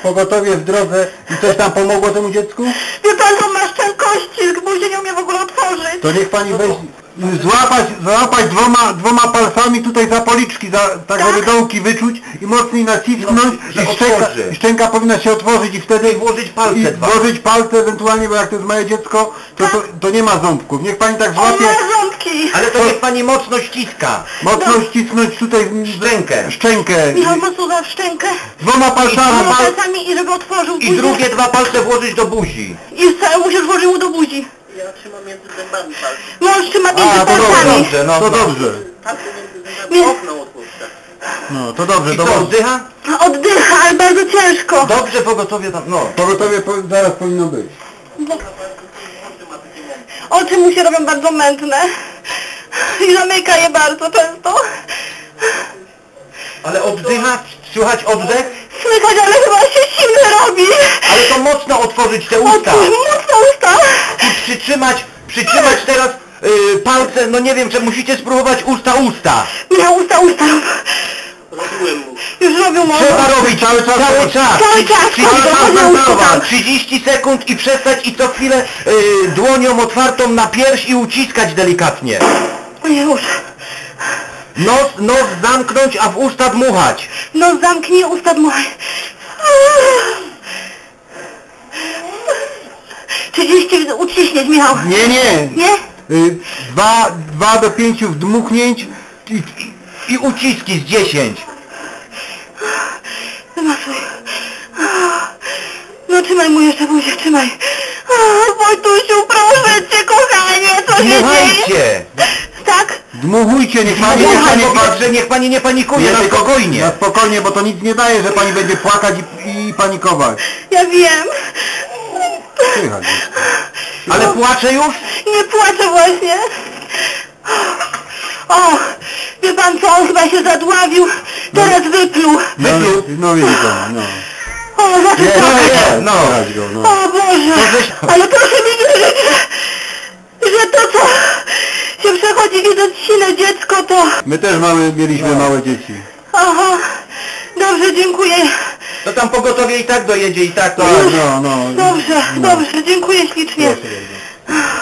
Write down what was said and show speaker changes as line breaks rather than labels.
pogotowie w drodze i coś tam pomogło temu dziecku?
Wie pan, on ma szczękości, buzię nie umie w ogóle otworzyć.
To niech pani weź, złapać dwoma palcami tutaj za policzki, tak żeby dołki wyczuć i mocniej nacisnąć i szczęka powinna się otworzyć i wtedy
włożyć palce
włożyć palce ewentualnie, bo jak to jest małe dziecko, to nie ma ząbków. Niech pani tak złapie.
On ma ząbki.
Ale to niech pani mocno ściska.
Mocno ścisnąć tutaj szczękę.
Michał ma suza w szczękę.
Dwoma
palcami i żeby otworzył buzię.
I drugie 2 palce włożyć do buzi.
I musisz włożyć mu do buzi.
Ja trzymam między zębami palce.
Mąż trzyma między
to
palcami.
dobrze, to dobrze.
Palce między zębami, okno otwórcze.
No, to dobrze,
I co, oddycha?
Oddycha, ale bardzo ciężko.
Dobrze, pogotowie tam, no.
Pogotowie zaraz powinno być.
Oczy mu się robią bardzo mętne. I zamyka je bardzo często.
Ale oddycha? Słychać oddech?
Słychać, ale chyba się silny robi.
Ale to mocno otworzyć te usta.
Mocno usta.
I przytrzymać teraz palce, no nie wiem, czy musicie spróbować usta.
Miał usta.
Robiłem mu.
Już robił może.
Trzeba robić cały czas.
Cały czas.
30 sekund i przestać i co chwilę dłonią otwartą na pierś i uciskać delikatnie.
Już.
Nos zamknąć, a w usta dmuchać.
Nos zamknij, usta dmuchaj. 30 uciśnieć, Michał.
Nie.
Nie?
2 do 5 wdmuchnięć
I uciski z 10.
Wymasuj. No trzymaj mu jeszcze buzię, trzymaj. Wojtusiu, proszę cię, kochanie, co się dzieje?
Dmuchajcie.
Tak?
Dmuchujcie, niech
Pani nie panikuje, na spokojnie.
Na spokojnie, bo to nic nie daje, że pani będzie płakać i panikować.
Ja wiem.
Słychać.
Ale płacze już?
Nie płaczę właśnie. O, wie pan co, on chyba się zadławił, teraz wypluł.
No widzi pan, no.
O, znaczy
No.
O Boże, ale proszę mi wierzyć, że to co się przechodzi widząc silne dziecko, to...
My też mieliśmy małe dzieci.
Aha, dobrze, dziękuję.
To tam pogotowie i tak dojedzie i tak to...
No.
Dobrze, dziękuję ślicznie.
Proszę bardzo.